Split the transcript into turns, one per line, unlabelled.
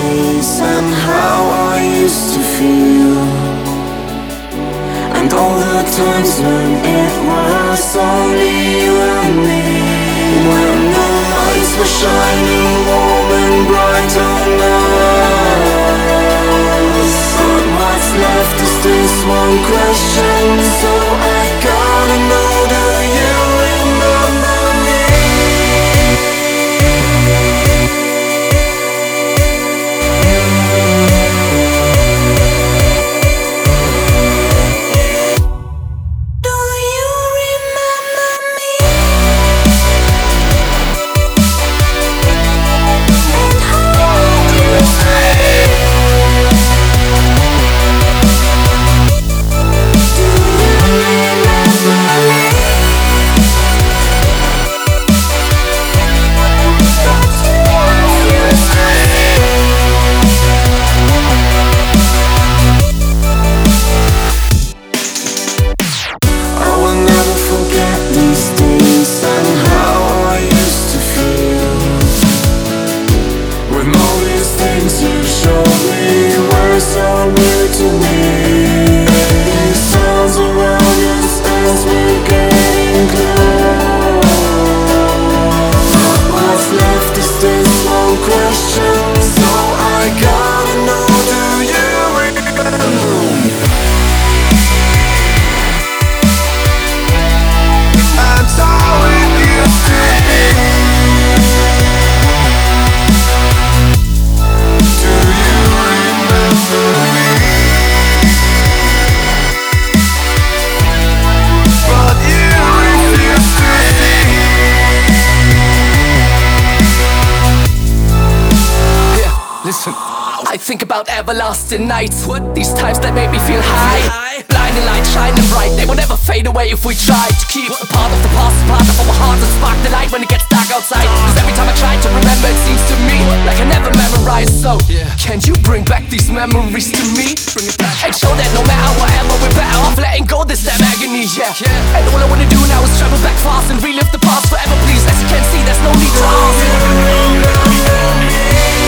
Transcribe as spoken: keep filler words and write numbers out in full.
days and how I used to feel, and all the times when it was only you and me, when the lights were shining warm and bright on us. But what's left is this one question, so I gotta know, do you remember me?
I think about everlasting nights, what? These times that make me feel high. Blinding light shining bright, they will never fade away if we try to keep a part of the past, part of our hearts, and spark the light when it gets dark outside. Cause every time I try to remember, it seems to me like I never memorized. So, can you bring back these memories to me? Bring it back and show that no matter whatever, we're better off letting go this damn agony, yeah. And all I wanna do now is travel back fast and relive the past forever, please. As you can see, there's no need to ask.